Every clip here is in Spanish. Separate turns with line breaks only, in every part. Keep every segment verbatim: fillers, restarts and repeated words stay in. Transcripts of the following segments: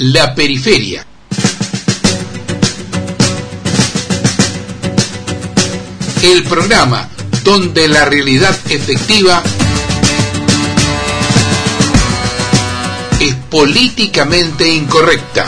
La Periferia. El programa donde la realidad efectiva es políticamente incorrecta.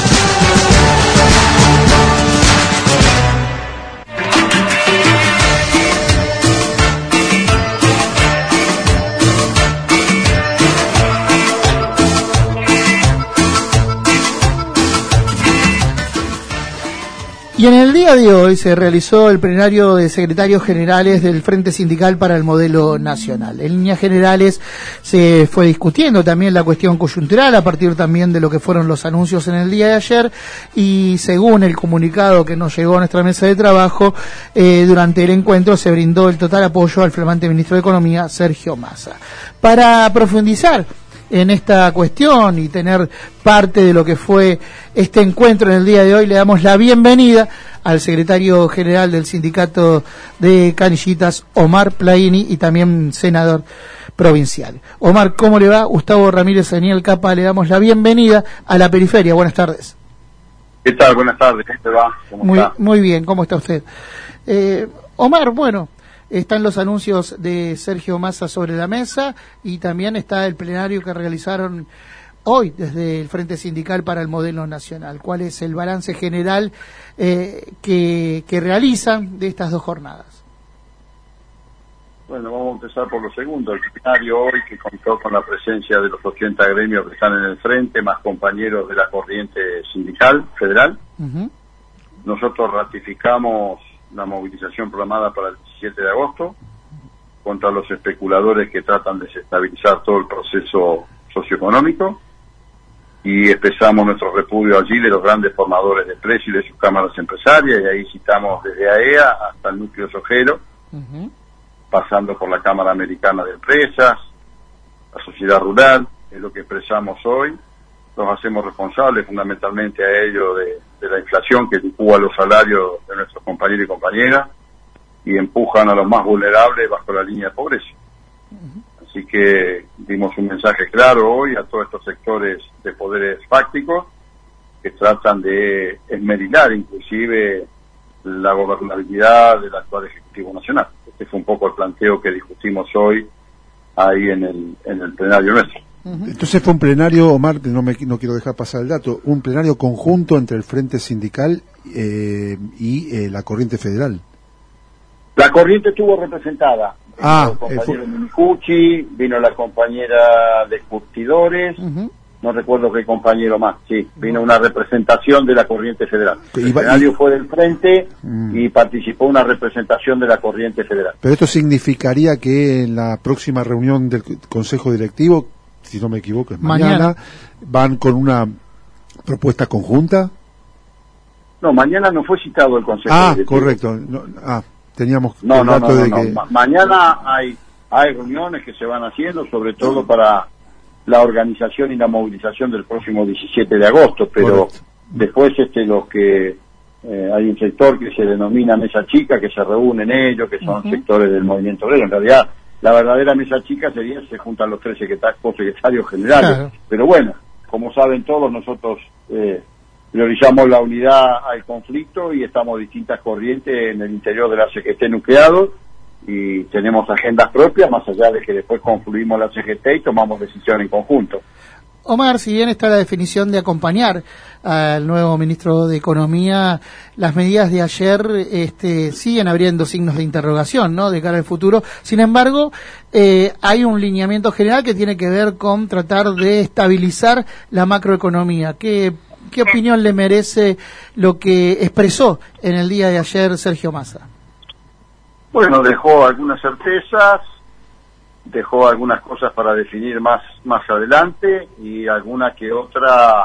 Y en el día de hoy se realizó el plenario de secretarios generales del Frente Sindical para el Modelo Nacional. En líneas generales se fue discutiendo también la cuestión coyuntural a partir también de lo que fueron los anuncios en el día de ayer, y según el comunicado que nos llegó a nuestra mesa de trabajo, eh, durante el encuentro se brindó el total apoyo al flamante ministro de Economía, Sergio Massa. Para profundizar en esta cuestión y tener parte de lo que fue este encuentro en el día de hoy, le damos la bienvenida al secretario general del sindicato de Canillitas, Omar Plaini, y también senador provincial. Omar, ¿cómo le va? Gustavo Ramírez, Daniel Capa, le damos la bienvenida a La Periferia. Buenas tardes.
¿Qué tal? Buenas tardes. ¿Cómo te va? ¿Cómo
muy,
está?
Muy bien, ¿cómo está usted? Eh, Omar, bueno, están los anuncios de Sergio Massa sobre la mesa y también está el plenario que realizaron hoy desde el Frente Sindical para el Modelo Nacional. ¿Cuál es el balance general eh, que, que realizan de estas dos jornadas?
Bueno, vamos a empezar por lo segundo. El plenario hoy, que contó con la presencia de los ochenta gremios que están en el frente, más compañeros de la corriente sindical federal. Uh-huh. Nosotros ratificamos la movilización programada para el diecisiete de agosto contra los especuladores que tratan de desestabilizar todo el proceso socioeconómico, y expresamos nuestro repudio allí de los grandes formadores de precios y de sus cámaras empresarias, y ahí citamos desde A E A hasta el núcleo sojero, uh-huh. pasando por la Cámara Americana de Empresas, la sociedad rural. Es lo que expresamos hoy. Nos hacemos responsables fundamentalmente a ello de, de la inflación que licúa los salarios de nuestros compañeros y compañeras y empujan a los más vulnerables bajo la línea de pobreza. Uh-huh. Así que dimos un mensaje claro hoy a todos estos sectores de poderes fácticos que tratan de esmerilar inclusive la gobernabilidad del actual Ejecutivo Nacional. Este fue un poco el planteo que discutimos hoy ahí en el, en el plenario nuestro.
Entonces fue un plenario, Omar, no me no quiero dejar pasar el dato, un plenario conjunto entre el Frente Sindical eh, y eh, la Corriente Federal.
La Corriente estuvo representada. Vino
Ah,
el compañero
eh,
Minicucci, vino la compañera de Curtidores, uh-huh. no recuerdo qué compañero más, sí, vino una representación de la Corriente Federal. El
Iba,
plenario
y...
fue del Frente
mm.
y participó una representación de la Corriente Federal.
Pero esto significaría que en la próxima reunión del Consejo Directivo, si no me equivoco, es mañana, mañana, ¿van con una propuesta conjunta?
No, mañana no fue citado el Consejo
ah,
Directivo.
Correcto. No, ah, teníamos
no,
el
no,
dato
no, no,
de
no,
que...
no. Ma- mañana hay, hay reuniones que se van haciendo, sobre todo para la organización y la movilización del próximo diecisiete de agosto, pero correcto. Después este los que eh, hay un sector que se denomina mesa chica, que se reúnen ellos, que son uh-huh. sectores del movimiento obrero. En realidad, la verdadera mesa chica sería se juntan los tres secretarios, secretarios generales. Claro. Pero bueno, como saben todos, nosotros eh, priorizamos la unidad al conflicto y estamos distintas corrientes en el interior de la C G T nucleado y tenemos agendas propias, más allá de que después confluimos la C G T y tomamos decisiones en conjunto.
Omar, si bien está la definición de acompañar al nuevo ministro de Economía, las medidas de ayer este, siguen abriendo signos de interrogación, ¿no?, de cara al futuro. Sin embargo, eh, hay un lineamiento general que tiene que ver con tratar de estabilizar la macroeconomía. ¿Qué, qué opinión le merece lo que expresó en el día de ayer Sergio Massa?
Bueno, dejó algunas certezas, dejó algunas cosas para definir más más adelante y alguna que otra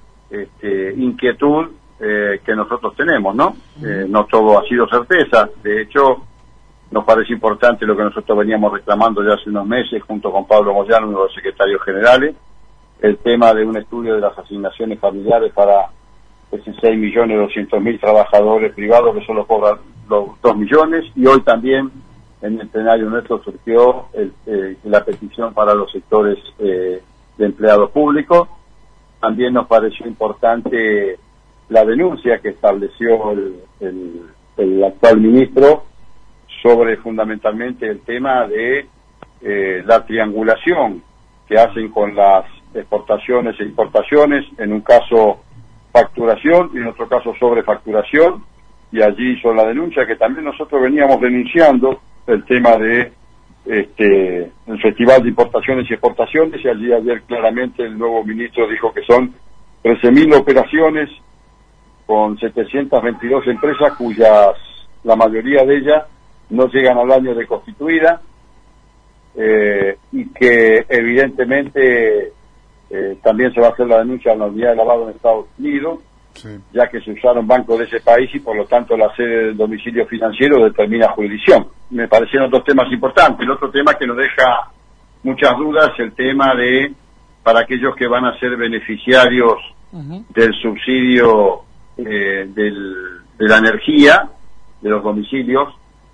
este, inquietud eh, que nosotros tenemos, ¿no? Eh, no todo ha sido certeza. De hecho, nos parece importante lo que nosotros veníamos reclamando ya hace unos meses junto con Pablo Moyano, uno de los secretarios generales, el tema de un estudio de las asignaciones familiares para esos seis millones doscientos mil trabajadores privados que solo cobran los dos millones, y hoy también en el plenario nuestro surgió el, eh, la petición para los sectores eh, de empleados públicos. también nos pareció importante la denuncia que estableció el, el, el actual ministro sobre fundamentalmente el tema de eh, la triangulación que hacen con las exportaciones e importaciones, en un caso facturación y en otro caso sobrefacturación, y allí hizo la denuncia que también nosotros veníamos denunciando el tema de este el Festival de Importaciones y Exportaciones, y allí ayer claramente el nuevo ministro dijo que son trece mil operaciones con setecientas veintidós empresas cuyas la mayoría de ellas no llegan al año de constituida, eh, y que evidentemente eh, también se va a hacer la denuncia a la unidad de lavado en Estados Unidos, sí, ya que se usaron bancos de ese país y por lo tanto la sede del domicilio financiero determina jurisdicción. Me parecieron dos temas importantes. El otro tema que nos deja muchas dudas es el tema de, para aquellos que van a ser beneficiarios uh-huh. del subsidio eh, del, de la energía de los domicilios,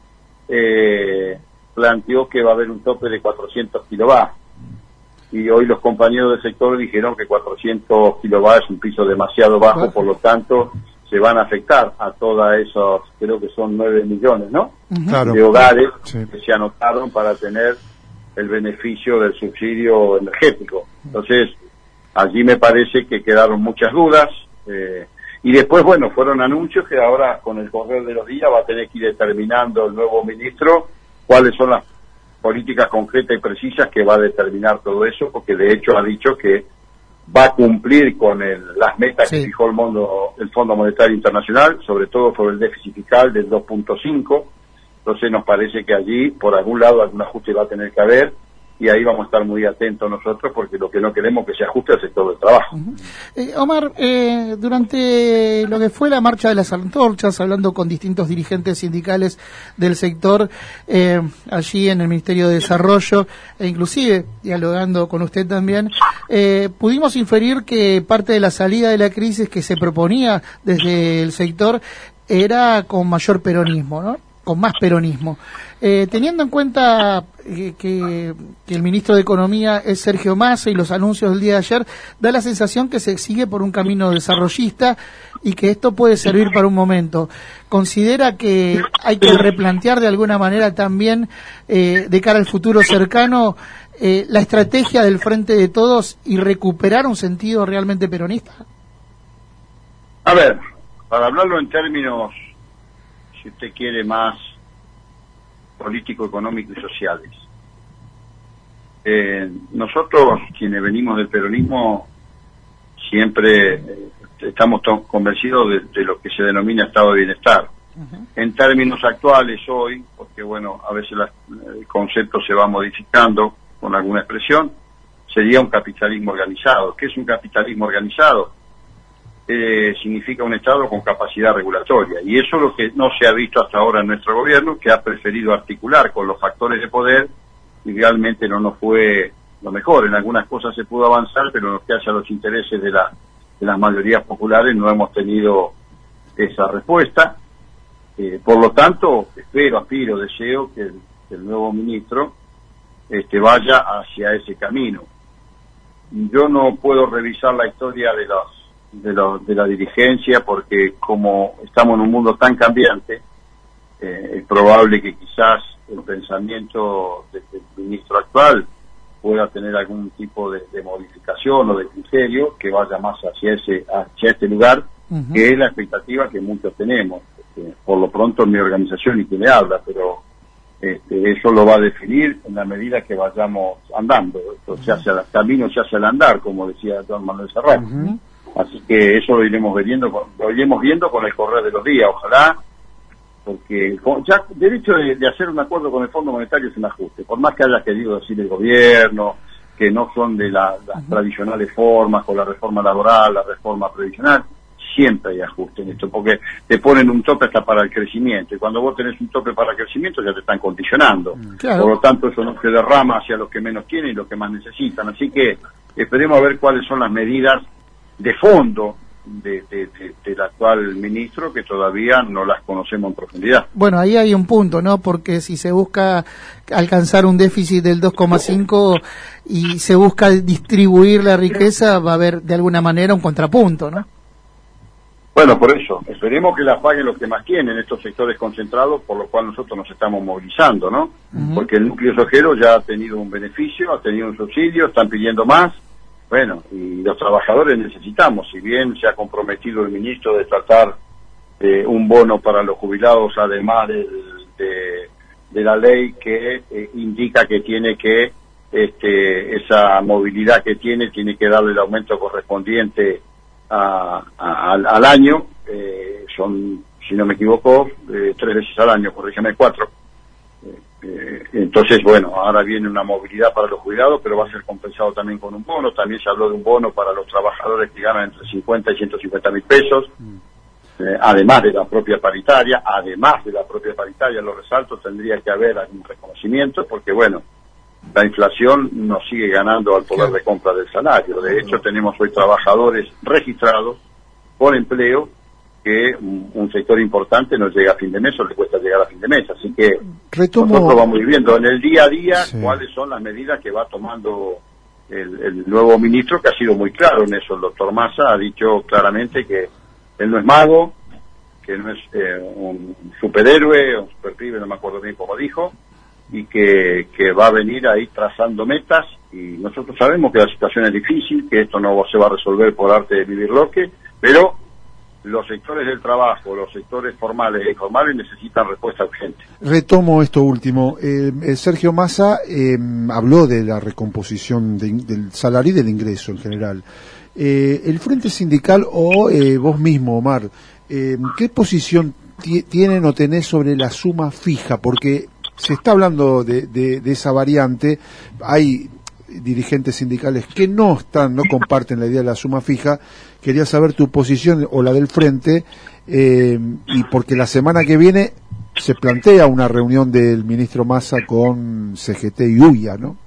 eh, planteó que va a haber un tope de cuatrocientos kilovatios. Y hoy los compañeros del sector dijeron que cuatrocientos kilovatios es un piso demasiado bajo, por lo tanto se van a afectar a todas esos, creo que son nueve millones, ¿no? Claro. De hogares sí. que se anotaron para tener el beneficio del subsidio energético. Entonces, allí me parece que quedaron muchas dudas, eh, y después, bueno, fueron anuncios que ahora con el correr de los días va a tener que ir determinando el nuevo ministro cuáles son las políticas concretas y precisas que va a determinar todo eso, porque de hecho ha dicho que va a cumplir con el, las metas sí. que fijó el, mundo, el Fondo Monetario Internacional, sobre todo sobre el déficit fiscal del dos punto cinco. Entonces nos parece que allí, por algún lado, algún ajuste va a tener que haber, y ahí vamos a estar muy atentos nosotros, porque lo que no queremos es que se ajuste al sector del trabajo.
Uh-huh. eh, Omar, eh, durante lo que fue la marcha de las antorchas, hablando con distintos dirigentes sindicales del sector, eh, allí en el Ministerio de Desarrollo, e inclusive dialogando con usted también, eh, pudimos inferir que parte de la salida de la crisis que se proponía desde el sector era con mayor peronismo, ¿no? Con más peronismo. Eh, teniendo en cuenta eh, que, que el ministro de Economía es Sergio Massa y los anuncios del día de ayer, da la sensación que se sigue por un camino desarrollista y que esto puede servir para un momento. ¿Considera que hay que replantear de alguna manera también, eh, de cara al futuro cercano, eh, la estrategia del Frente de Todos y recuperar un sentido realmente peronista?
A ver, para hablarlo en términos, si usted quiere, más político, económico y sociales. Eh, nosotros, quienes venimos del peronismo, siempre eh, estamos convencidos de, de lo que se denomina estado de bienestar. Uh-huh. En términos actuales hoy, porque bueno, a veces la, el concepto se va modificando con alguna expresión, sería un capitalismo organizado. ¿Qué es un capitalismo organizado? Eh, significa un Estado con capacidad regulatoria, y eso es lo que no se ha visto hasta ahora en nuestro gobierno, que ha preferido articular con los factores de poder, y realmente no nos fue lo mejor. En algunas cosas se pudo avanzar, pero en lo que hace a los intereses de, la, de las mayorías populares no hemos tenido esa respuesta. Eh, por lo tanto, espero, aspiro, deseo que el, que el nuevo ministro este, vaya hacia ese camino. Yo no puedo revisar la historia de los De, lo, de la dirigencia, porque como estamos en un mundo tan cambiante, eh, es probable que quizás el pensamiento del, del ministro actual pueda tener algún tipo de, de modificación o de criterio que vaya más hacia ese hacia este lugar, uh-huh. que es la expectativa que muchos tenemos. Este, por lo pronto en mi organización y que me habla, pero este, eso lo va a definir en la medida que vayamos andando. Esto se hace al camino, se hace al andar, como decía don Manuel Serrat. Uh-huh. Así que eso lo iremos viendo, lo iremos viendo con el correr de los días, ojalá, porque ya derecho de, de hacer un acuerdo con el Fondo Monetario es un ajuste, por más que haya querido decir el gobierno, que no son de la, las uh-huh. tradicionales formas, con la reforma laboral, la reforma previsional, siempre hay ajuste en esto, porque te ponen un tope hasta para el crecimiento, y cuando vos tenés un tope para el crecimiento ya te están condicionando, claro. Por lo tanto eso no se derrama hacia los que menos tienen y los que más necesitan, así que esperemos a ver cuáles son las medidas de fondo de, de, de, del actual ministro que todavía no las conocemos en profundidad.
Bueno, ahí hay un punto, ¿no? Porque si se busca alcanzar un déficit del dos coma cinco y se busca distribuir la riqueza, va a haber de alguna manera un contrapunto, ¿no?
Bueno, por eso, esperemos que las paguen los que más tienen, estos sectores concentrados, por lo cual nosotros nos estamos movilizando, ¿no? Uh-huh. Porque el núcleo sojero ya ha tenido un beneficio, ha tenido un subsidio, están pidiendo más. Bueno, y los trabajadores necesitamos, si bien se ha comprometido el ministro de tratar de un bono para los jubilados, además de, de, de la ley que eh, indica que tiene que, este, esa movilidad que tiene, tiene que darle el aumento correspondiente a, a, al, al año, eh, son, si no me equivoco, eh, tres veces al año, corrígeme, cuatro. Eh, entonces, bueno, ahora viene una movilidad para los jubilados, pero va a ser compensado también con un bono. También se habló de un bono para los trabajadores que ganan entre cincuenta y ciento cincuenta mil pesos, eh, además de la propia paritaria, además de la propia paritaria, los resaltos, tendría que haber algún reconocimiento, porque bueno, la inflación nos sigue ganando al poder de compra del salario. De hecho, tenemos hoy trabajadores registrados por empleo que un sector importante no llega a fin de mes o le cuesta llegar a fin de mes. Así que Retomo... nosotros vamos viviendo en el día a día sí. cuáles son las medidas que va tomando el, el nuevo ministro, que ha sido muy claro en eso. El doctor Massa ha dicho claramente que él no es mago, que no es eh, un superhéroe, un superpibe, no me acuerdo bien cómo dijo, y que, que va a venir ahí trazando metas, y nosotros sabemos que la situación es difícil, que esto no se va a resolver por arte de vivir loque, pero los sectores del trabajo, los sectores formales e informales necesitan respuesta urgente.
Retomo esto último. Eh, eh, Sergio Massa eh, habló de la recomposición de, del salario y del ingreso en general. Eh, el Frente Sindical o eh, vos mismo, Omar, eh, ¿qué posición tienen o tenés sobre la suma fija? Porque se está hablando de, de, de esa variante. Hay dirigentes sindicales que no están, no comparten la idea de la suma fija. Quería saber tu posición o la del Frente, eh, y porque la semana que viene se plantea una reunión del ministro Massa con C G T y U I A, ¿no?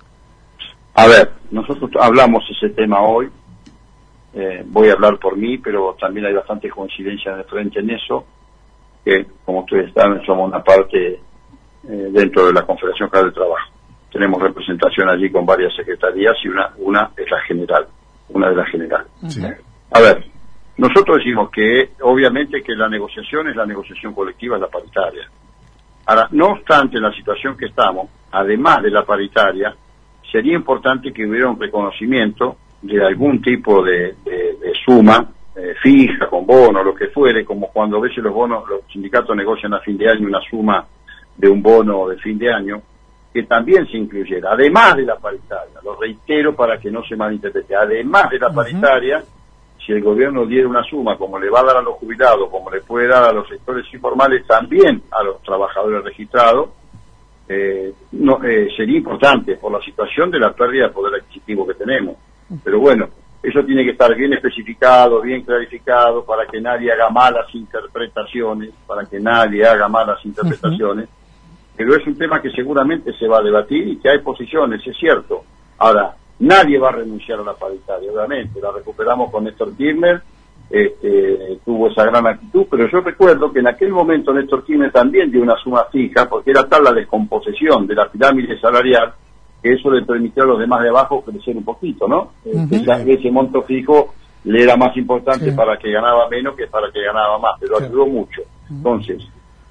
A ver, nosotros hablamos ese tema hoy, eh, voy a hablar por mí, pero también hay bastante coincidencia en el Frente en eso, que como ustedes saben somos una parte eh, dentro de la Confederación General del Trabajo. Tenemos representación allí con varias secretarías y una, una es la general, una de las generales. Sí. A ver, nosotros decimos que obviamente que la negociación es la negociación colectiva, es la paritaria. Ahora, no obstante la situación que estamos, además de la paritaria, sería importante que hubiera un reconocimiento de algún tipo de, de, de suma eh, fija, con bono, lo que fuere, como cuando a veces los bonos, los sindicatos negocian a fin de año una suma de un bono de fin de año, que también se incluyera, además de la paritaria, lo reitero para que no se malinterprete, además de la paritaria, uh-huh. si el gobierno diera una suma, como le va a dar a los jubilados, como le puede dar a los sectores informales, también a los trabajadores registrados, eh, no, eh, sería importante por la situación de la pérdida de poder adquisitivo que tenemos. Pero bueno, eso tiene que estar bien especificado, bien clarificado, para que nadie haga malas interpretaciones, para que nadie haga malas interpretaciones. Uh-huh. Pero es un tema que seguramente se va a debatir y que hay posiciones, es cierto. Ahora, nadie va a renunciar a la paritaria, obviamente. La recuperamos con Néstor Kirchner, este, tuvo esa gran actitud, pero yo recuerdo que en aquel momento Néstor Kirchner también dio una suma fija, porque era tal la descomposición de la pirámide salarial, que eso le permitió a los demás de abajo crecer un poquito, ¿no? Uh-huh. Ese, ese monto fijo le era más importante sí. para que ganaba menos que para que ganaba más, pero sí. ayudó mucho. Uh-huh. Entonces,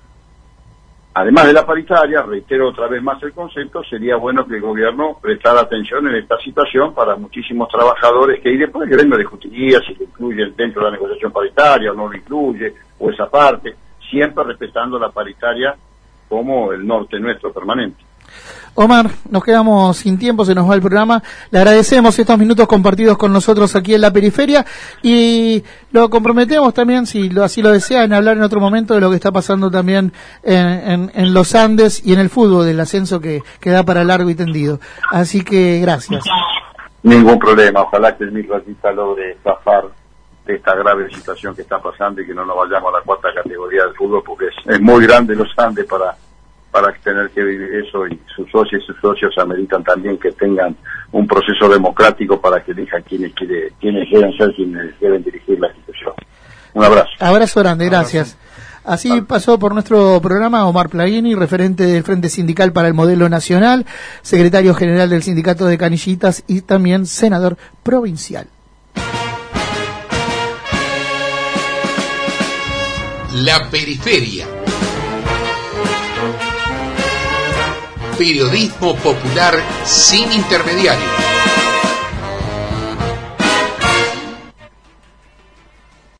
además de la paritaria, reitero otra vez más el concepto, sería bueno que el gobierno prestara atención en esta situación para muchísimos trabajadores que, y después el gremio discutiría si lo incluyen dentro de la negociación paritaria o no lo incluye, o esa parte, siempre respetando la paritaria como el norte nuestro permanente.
Omar, nos quedamos sin tiempo, se nos va el programa. Le agradecemos estos minutos compartidos con nosotros aquí en la periferia y lo comprometemos también, si lo, así lo desean, hablar en otro momento de lo que está pasando también en, en, en los Andes y en el fútbol, del ascenso que, que da para largo y tendido. Así que gracias.
Ningún problema, ojalá que el Mirratita logre zafar de esta grave situación que está pasando y que no nos vayamos a la cuarta categoría del fútbol, porque es, es muy grande los Andes para... para tener que vivir eso, y sus socios y sus socios ameritan también que tengan un proceso democrático para que elijan quienes quiere, quienes quieran ser quienes deben dirigir la Un abrazo.
Abrazo grande, gracias. Así vale. Pasó por nuestro programa Omar Plaguini, referente del Frente Sindical para el Modelo Nacional, secretario general del Sindicato de Canillitas y también senador provincial.
La periferia. Periodismo popular sin intermediarios.